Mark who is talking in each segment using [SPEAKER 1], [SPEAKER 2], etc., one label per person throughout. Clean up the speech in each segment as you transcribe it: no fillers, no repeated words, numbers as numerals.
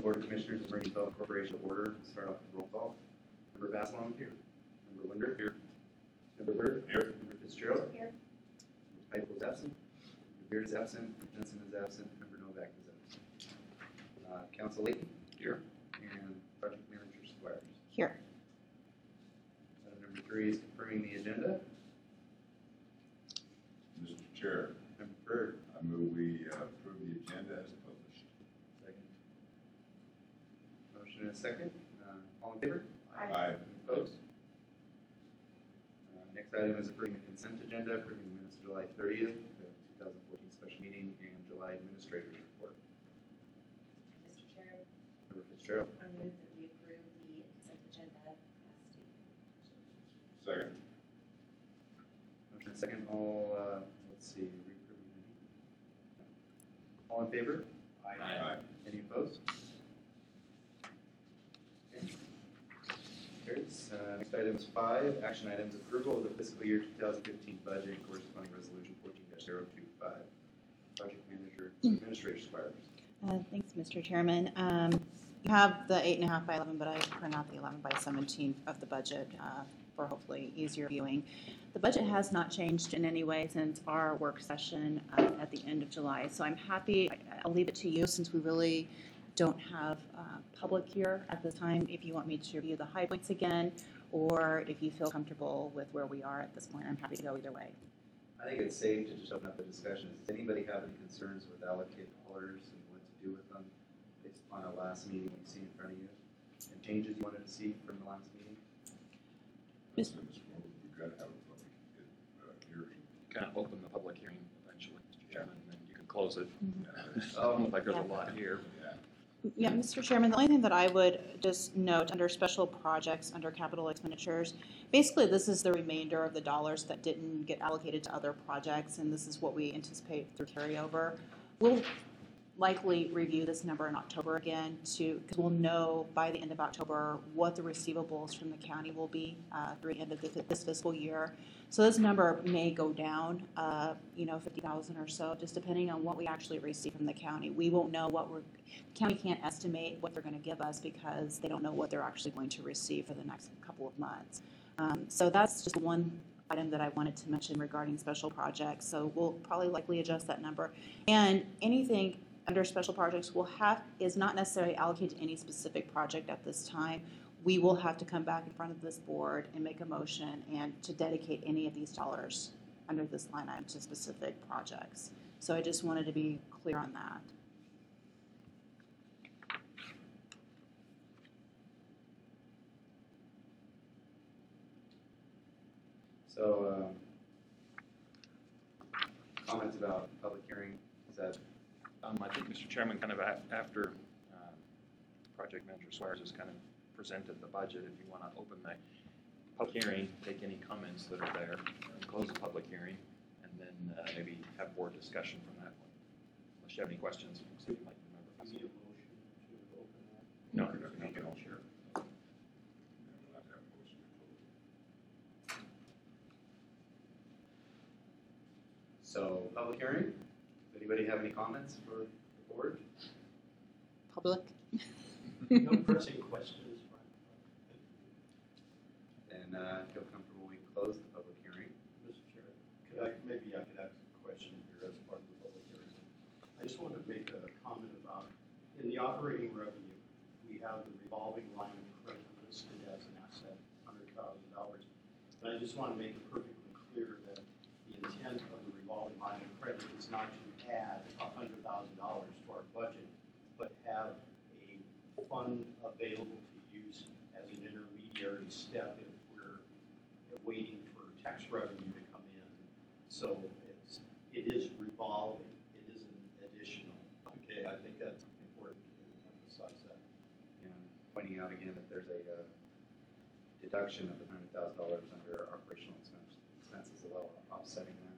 [SPEAKER 1] Board of Commissioners of Marine Development Corporation order. Start off with roll call. Member Vassalon here. Member Linder here. Member Bird here. Member Fitzgerald
[SPEAKER 2] here.
[SPEAKER 1] Member Pipe was absent. Member Beard is absent. Member Jensen is absent. Member Novak is absent. Council Layton here. And Project Manager Squires
[SPEAKER 2] Here.
[SPEAKER 1] Item number 3 is confirming the agenda.
[SPEAKER 3] Mr. Chair,
[SPEAKER 1] Member Bird.
[SPEAKER 3] I move we approve the agenda as published.
[SPEAKER 1] Second. Motion and a second. All in favor?
[SPEAKER 3] Aye.
[SPEAKER 1] Any opposed? Next item is approving the consent agenda, approving the minutes of July 30th, the 2014 special meeting, and July administrator's report.
[SPEAKER 2] Mr. Chair,
[SPEAKER 1] Member Fitzgerald.
[SPEAKER 2] I move that we approve the consent agenda as stated.
[SPEAKER 3] Second.
[SPEAKER 1] Motion and second. All, let's see, reapproving any? All in favor?
[SPEAKER 3] Aye.
[SPEAKER 1] Any opposed? Okay. Carries. Next item is 5, action items, approval of the fiscal year 2015 budget and corresponding resolution 14-025. Project Manager, Administrator Squires.
[SPEAKER 4] Thanks, Mr. Chairman. You have the 8.5 by 11, but I print out the 11 by 17 of the budget for hopefully easier viewing. The budget has not changed in any way since our work session at the end of July. So I'm happy, I'll leave it to you since we really don't have public here at this time, if you want me to review the high points again, or if you feel comfortable with where we are at this point. I'm happy to go either way.
[SPEAKER 1] I think it's safe to just open up the discussion. Does anybody have any concerns with allocated dollars and what to do with them based upon our last meeting you see in front of you? And changes you wanted to see from the last meeting?
[SPEAKER 3] We've got to have a public hearing.
[SPEAKER 5] Kind of open the public hearing eventually, Mr. Chairman, and then you can close it.
[SPEAKER 1] Oh,
[SPEAKER 5] Like there's a lot here.
[SPEAKER 4] Yeah, Mr. Chairman, the only thing that I would just note under special projects, under capital expenditures, basically this is the remainder of the dollars that didn't get allocated to other projects, and this is what we anticipate through carryover. We'll likely review this number in October again because we'll know by the end of October what the receivables from the county will be through the end of this fiscal year. So this number may go down, 50,000 or so, just depending on what we actually receive from the county. We won't know the county can't estimate what they're going to give us because they don't know what they're actually going to receive for the next couple of months. So that's just one item that I wanted to mention regarding special projects. So we'll probably likely adjust that number. And anything under special projects is not necessarily allocated to any specific project at this time. We will have to come back in front of this board and make a motion and to dedicate any of these dollars under this line item to specific projects. So I just wanted to be clear on that.
[SPEAKER 1] So, comments about public hearing, is that?
[SPEAKER 5] I think, Mr. Chairman, kind of after Project Manager Squires has kind of presented the budget, if you want to open the public hearing, take any comments that are there, and close the public hearing, and then maybe have more discussion from that one. Unless you have any questions, see if you might remember.
[SPEAKER 6] Need a motion to open that?
[SPEAKER 5] No,
[SPEAKER 3] Sure. We'll have to have a motion to close.
[SPEAKER 1] So, public hearing, does anybody have any comments for the board?
[SPEAKER 4] Public?
[SPEAKER 6] No pressing questions,
[SPEAKER 1] And feel comfortable we close the public hearing.
[SPEAKER 6] Mr. Chair. Maybe I could ask a question here as part of the public hearing. I just wanted to make a comment about, in the operating revenue, we have the revolving line of credit listed as an asset, $100,000. And I just want to make it perfectly clear that the intent of the revolving line of credit is not to add $100,000 to our budget, but have a fund available to use as an intermediary step if we're waiting for tax revenue to come in. So it is revolving, it isn't additional. Okay, I think that's important to emphasize that.
[SPEAKER 1] And pointing out again that there's a deduction of the $100,000 under operational expenses as well, offsetting that.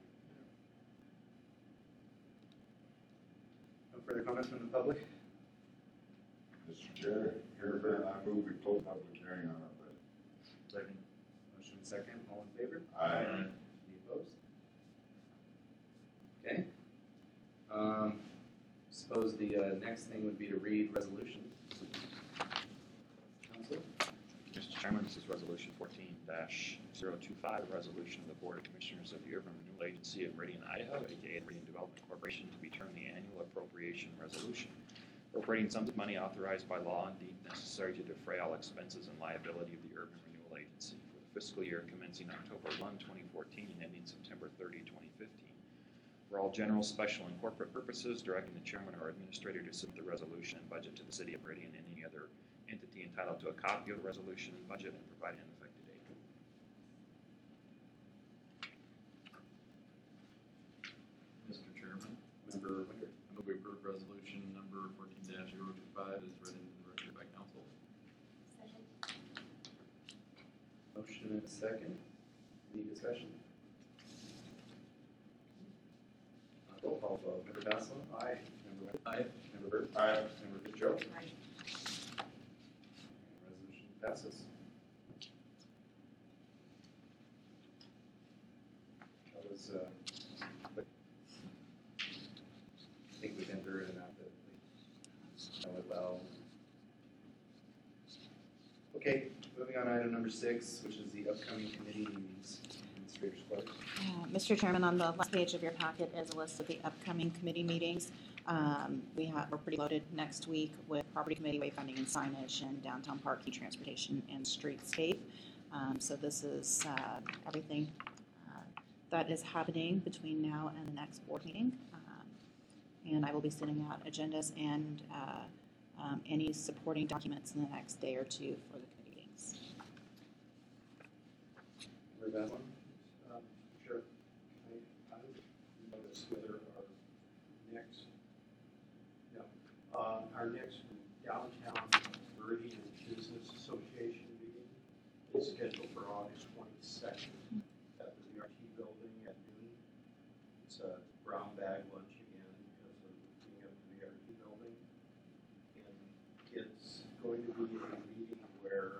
[SPEAKER 1] No further comments from the public?
[SPEAKER 3] Mr. Chair, I move we close public hearing on our budget.
[SPEAKER 1] Second. Motion second, all in favor?
[SPEAKER 3] Aye.
[SPEAKER 1] Any opposed? Okay. Suppose the next thing would be to read resolution. So
[SPEAKER 5] Chairman, this is Resolution 14-025, a resolution of the Board of Commissioners of the Urban Renewal Agency of Meridian, Idaho, aka Meridian Development Corporation, to be termed the annual appropriation resolution. Appropriating sums of money authorized by law and deemed necessary to defray all expenses and liability of the Urban Renewal Agency for the fiscal year commencing October 1, 2014 and ending September 30, 2015. For all general, special, and corporate purposes, directing the chairman or administrator to submit the resolution and budget to the City of Meridian and any other entity entitled to a copy of the resolution and budget and providing an effective date.
[SPEAKER 7] Mr. Chairman,
[SPEAKER 1] Member Winder.
[SPEAKER 7] I move we approve resolution number 14-025 is read into the record by council.
[SPEAKER 2] Second.
[SPEAKER 1] Motion and a second. Any discussion? Roll call vote. Member Bassel? Aye. Member Winder?
[SPEAKER 7] Aye.
[SPEAKER 1] Member Burt?
[SPEAKER 3] Aye.
[SPEAKER 1] Member Fitzgerald?
[SPEAKER 2] Aye.
[SPEAKER 1] Resolution passes. That was, I think we've been through it enough that we know it well. Okay, moving on to item number 6, which is the upcoming committee meetings. Administrator's Court.
[SPEAKER 4] Mr. Chairman, on the last page of your packet is a list of the upcoming committee meetings. We're pretty loaded next week with Property Committee, Wayfinding and Signage, and Downtown Parking, Transportation, and Streetscape. So this is everything that is happening between now and the next board meeting. And I will be sending out agendas and any supporting documents in the next day or two for the committee meetings.
[SPEAKER 1] Member Bassel?
[SPEAKER 6] Sure. I noticed whether our next downtown Meridian Business Association meeting is scheduled for August 22nd at the VRT building at noon. It's a brown bag lunch again because of being at the VRT building. And it's going to be a meeting where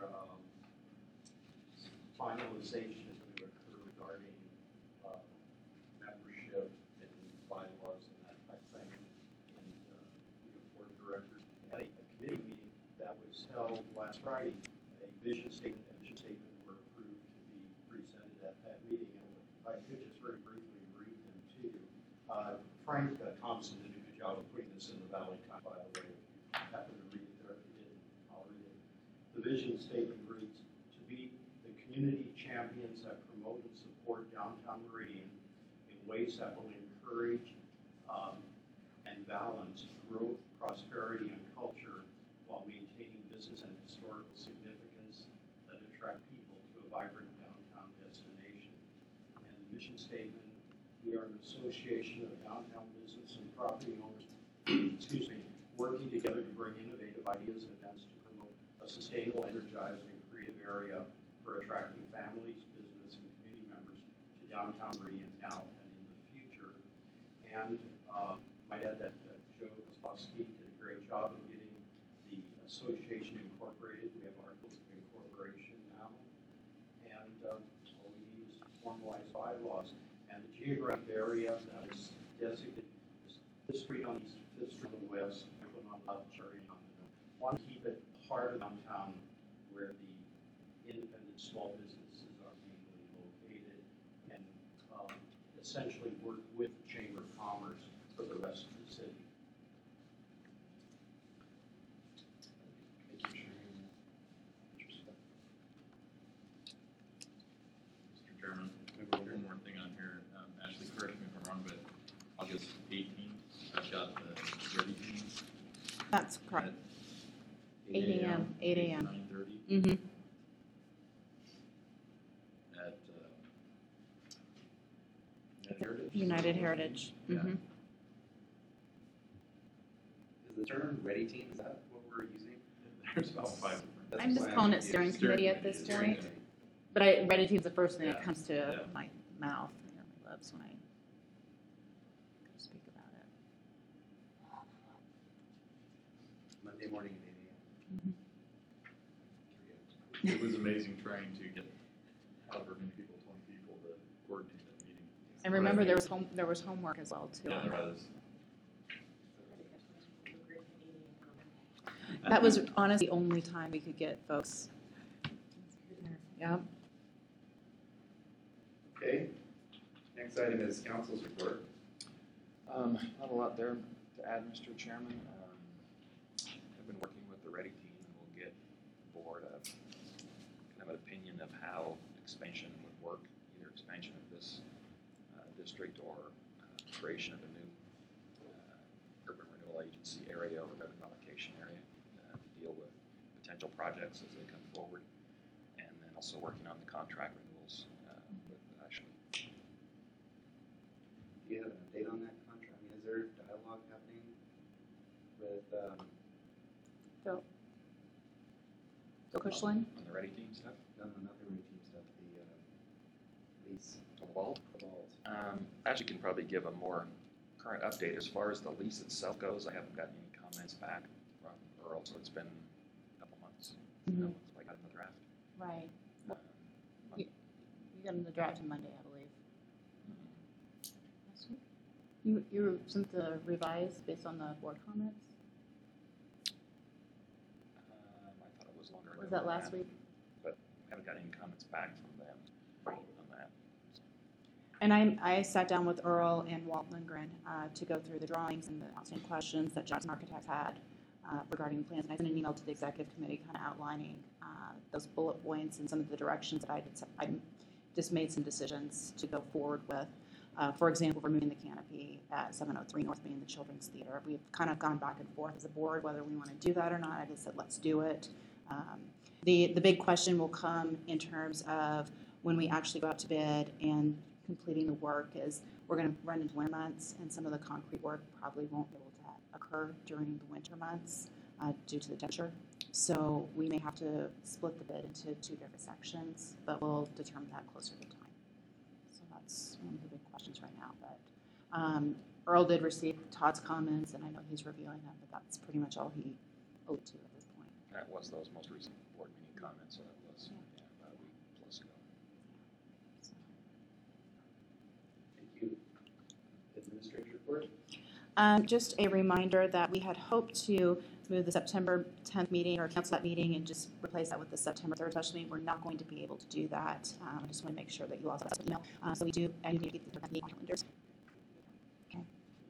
[SPEAKER 6] finalization is going to occur regarding membership and bylaws and that type of thing. And board of directors had a committee meeting that was held last Friday. A vision statement and mission statement were approved to be presented at that meeting. And if I could just very briefly read them to you. Frank Thompson did a good job of putting this in the Valley Times, by the way. If you happen to read it there, if you didn't, I'll read it. The vision statement reads, to be the community champions that promote and support downtown Meridian in ways that will encourage and balance growth, prosperity, and culture while maintaining business and historical significance that attract people to a vibrant downtown destination. And the mission statement, we are an association of downtown business and property owners, working together to bring innovative ideas and events to promote a sustainable, energized, and creative area for attracting families, business, and community members to downtown Meridian now and in the future. And might add that Joe Koslowski did a great job of getting the association incorporated. We have articles of incorporation now. And all we need is formalized bylaws. And the geographic area that is designated is Fifth Street on the east, Fifth Street on the west, Franklin on the left, Cherry on the north. Want to keep it part of downtown where the independent small businesses are being located and essentially work with the Chamber of Commerce for the rest of the city.
[SPEAKER 1] Thank you for sharing that. Interesting.
[SPEAKER 7] Mr. Chairman,
[SPEAKER 1] Member Winder?
[SPEAKER 7] one more thing on here. Ashley, correct me if I'm wrong, but August 18th, I've got the ready teams
[SPEAKER 4] That's correct.
[SPEAKER 7] at
[SPEAKER 4] 8 a.m. 8 a.m.
[SPEAKER 7] 9:30
[SPEAKER 4] Mm-hmm.
[SPEAKER 7] at
[SPEAKER 4] United Heritage.
[SPEAKER 7] Yeah.
[SPEAKER 4] Mm-hmm.
[SPEAKER 1] Is the term ready team, is that what we're using?
[SPEAKER 7] There's about 5 different.
[SPEAKER 1] That's
[SPEAKER 4] I'm just
[SPEAKER 1] why
[SPEAKER 4] calling
[SPEAKER 1] I'm
[SPEAKER 4] it steering
[SPEAKER 1] confused.
[SPEAKER 4] committee at this
[SPEAKER 1] Steering
[SPEAKER 4] point.
[SPEAKER 1] committee.
[SPEAKER 4] But Redditude's the first thing that
[SPEAKER 7] Yeah.
[SPEAKER 4] comes to
[SPEAKER 7] Yeah.
[SPEAKER 4] my mouth, my lips when I speak about it.
[SPEAKER 1] Monday morning at 8 a.m.
[SPEAKER 7] It was amazing trying to get however many people, 20 people, to coordinate that meeting.
[SPEAKER 4] And remember, there was homework as well too.
[SPEAKER 7] Yeah, there was.
[SPEAKER 4] That was honestly the only time we could get folks Yeah.
[SPEAKER 1] Okay. Next item is council's report.
[SPEAKER 5] Not a lot there to add, Mr. Chairman. I've been working with the READY team, and we'll get board of kind of an opinion of how expansion would work, either expansion of this district or creation of a new urban renewal agency area or revenue allocation area to deal with potential projects as they come forward, and then also working on the contract renewals with Ashley.
[SPEAKER 1] Do you have an update on that contract? I mean, is there dialogue happening with,
[SPEAKER 4] Phil Cushling?
[SPEAKER 5] On the READY team stuff,
[SPEAKER 1] no, not the routine stuff, the lease,
[SPEAKER 5] the vault.
[SPEAKER 1] the vault?
[SPEAKER 5] Ashley can probably give a more current update. As far as the lease itself goes, I haven't gotten any comments back from Earl, so it's been a couple months.
[SPEAKER 4] Mhm.
[SPEAKER 5] No one's like got in the draft.
[SPEAKER 4] Right.
[SPEAKER 5] Um,
[SPEAKER 4] You got in the draft on Monday, I believe. You sent the revised based on the board comments?
[SPEAKER 5] I thought it was longer ago.
[SPEAKER 4] Was that
[SPEAKER 5] than
[SPEAKER 4] last week?
[SPEAKER 5] But I haven't got any comments back from them on that.
[SPEAKER 4] And I sat down with Earl and Walt Lindgren to go through the drawings and the outstanding questions that Jackson Architects had regarding plans. And I sent an email to the executive committee kind of outlining those bullet points and some of the directions that I just made some decisions to go forward with. For example, removing the canopy at 703 North Main, the Children's Theater. We've kind of gone back and forth as a board whether we want to do that or not. I just said, let's do it. The big question will come in terms of when we actually go out to bid and completing the work is we're going to run into winter months, and some of the concrete work probably won't be able to occur during the winter months due to the temperature. So we may have to split the bid into two different sections, but we'll determine that closer to time. So that's one of the big questions right now. But Earl did receive Todd's comments, and I know he's reviewing them, but that's pretty much all he owed to at this point.
[SPEAKER 5] That was those most recent board meeting comments, so that was about a week plus ago.
[SPEAKER 4] So.
[SPEAKER 1] Thank you. Administrator's report?
[SPEAKER 4] Just a reminder that we had hoped to move the September 10th meeting or cancel that meeting and just replace that with the September 3rd special meeting. We're not going to be able to do that. I just want to make sure that you also have an email. So we do, I need to keep the meeting calendars. Okay.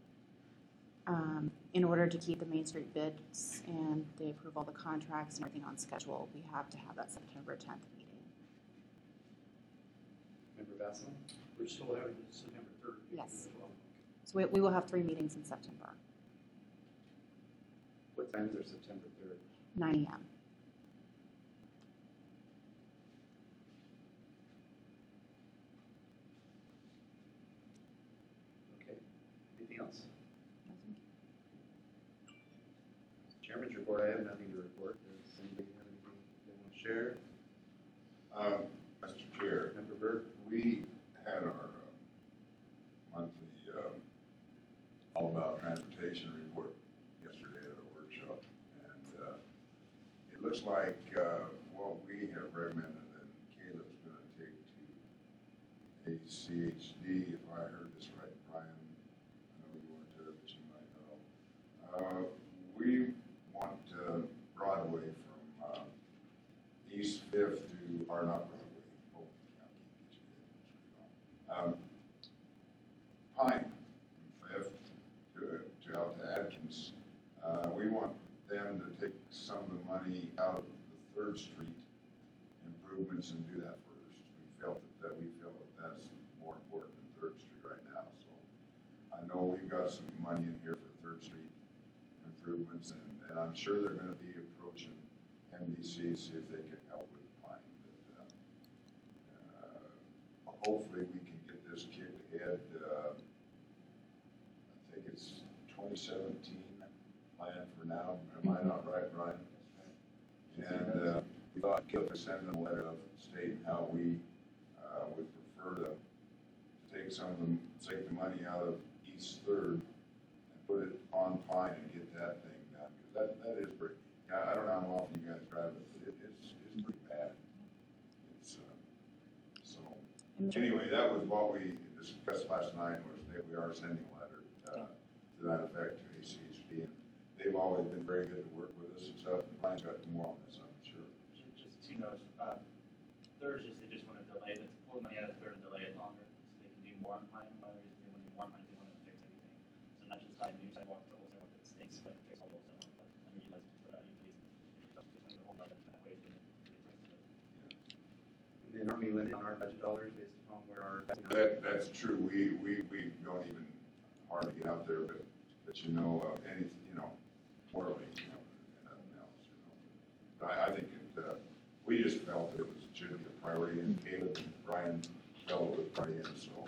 [SPEAKER 4] In order to keep the Main Street bids and they approve all the contracts and everything on schedule, we have to have that September 10th meeting.
[SPEAKER 1] Member Vassal?
[SPEAKER 6] We're still having the September 3rd. meeting
[SPEAKER 4] Yes.
[SPEAKER 6] as well.
[SPEAKER 4] So we will have 3 meetings in September,
[SPEAKER 1] What times are September 3rd?
[SPEAKER 4] 9 a.m.
[SPEAKER 1] Okay. Anything else? Chairman's report, I have nothing to report. Does anybody have anything they want to share?
[SPEAKER 3] Mr. Chair,
[SPEAKER 1] Member Burke?
[SPEAKER 3] we had our monthly all about transportation report yesterday at a workshop. And it looks like what we have recommended that Caleb's going to take to ACHD, if I heard this right, Brian, I know you weren't there, but you might know. We want Broadway from East Fifth to, or not Broadway, Pine from Fifth to out to Atkins. We want them to take some of the money out of the 3rd Street improvements and do that first. We feel that that's more important than 3rd Street right now. So I know we've got some money in here for 3rd Street improvements, and I'm sure they're going to be approaching MDC to see if they can help with Pine. But hopefully we can get this kicked ahead. I think it's 2017 plan for now. Am I not right, Brian? And we thought Caleb would send them a letter of stating how we would prefer to take take the money out of East 3rd and put it on Pine and get that thing done. Because that is pretty, I don't know how often you guys drive it, but it's pretty bad. It's, so, anyway, that was what we discussed last night, was that we are sending a letter to that effect to ACHD. And they've always been very good to work with us and stuff. And Brian's got more on this, I'm sure.
[SPEAKER 6] Just, you know,
[SPEAKER 8] third is just, they just want to delay, that's pulling money out of the third and delay it longer, so they can do more on Pine. One of the reasons they want to do more on Pine, they want to fix everything. So not just buy new sidewalks, the whole sidewalk that stinks, but fix all those sidewalks. But I mean, you guys put out utilities, just want to hold on that way, to get the rest of it.
[SPEAKER 1] And then are we limited on our budget dollars based upon where our?
[SPEAKER 3] That's true, we don't even hardly get out there, but you know, anything, you know, morally, you know, and nothing else, you know. But I think we just felt it was, should be a priority, and Caleb and Brian felt it was a priority, and so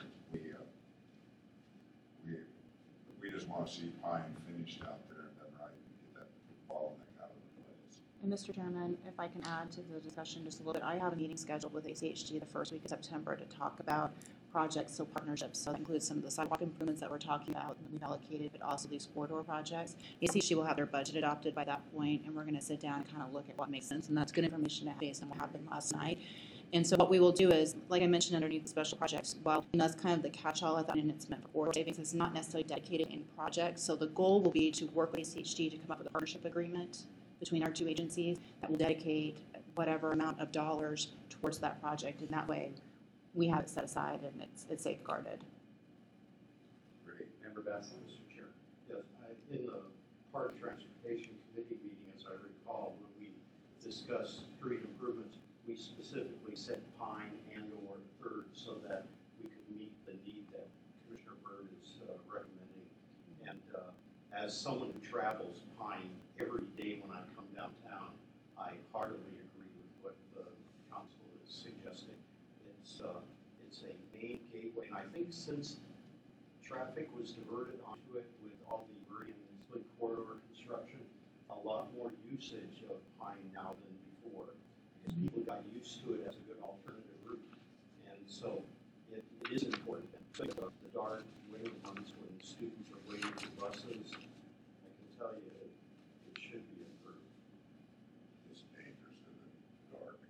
[SPEAKER 3] we just want to see Pine finished out there and then right, and get that bottleneck out of the place.
[SPEAKER 4] And Mr. Chairman, if I can add to the discussion just a little bit, I have a meeting scheduled with ACHG the first week of September to talk about projects, so partnerships. So that includes some of the sidewalk improvements that we're talking about that we've allocated, but also these corridor projects. ACHG will have their budget adopted by that point, and we're going to sit down and kind of look at what makes sense, and that's good information to have based on what happened last night. And so what we will do is, like I mentioned underneath the special projects, well, and that's kind of the catch-all I thought, and it's meant for corridor savings. It's not necessarily dedicated in projects. So the goal will be to work with ACHG to come up with a partnership agreement between our two agencies that will dedicate whatever amount of dollars towards that project. And that way, we have it set aside and it's safeguarded.
[SPEAKER 1] Great. Member Bassel?
[SPEAKER 6] Mr. Chair. Yes, in the Park Transportation Committee meeting, as I recall, when we discussed street improvements, we specifically said Pine and/or Third so that we could meet the need that Commissioner Byrd is recommending. And as someone who travels Pine every day when I come downtown, I heartily agree with what the council is suggesting. It's a main gateway, and I think since traffic was diverted onto it with all the Meridian and Split Corridor construction, a lot more usage of Pine now than before, because people got used to it as a good alternative route. And so it is important. The dark waiting ones when students are waiting for buses, I can tell you it should be improved.
[SPEAKER 3] It's dangerous in the dark.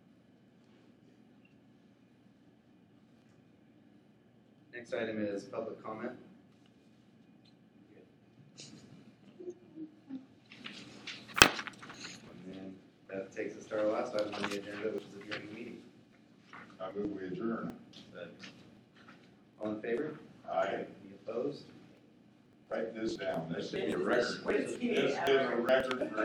[SPEAKER 1] Next item is public comment. And then that takes us to our last item on the agenda, which is adjourning the meeting.
[SPEAKER 3] I move we adjourn.
[SPEAKER 1] All in favor?
[SPEAKER 3] Aye.
[SPEAKER 1] Any opposed?
[SPEAKER 3] Write this down, this is a
[SPEAKER 9] It's-
[SPEAKER 3] record.
[SPEAKER 9] it's-
[SPEAKER 3] This is a record for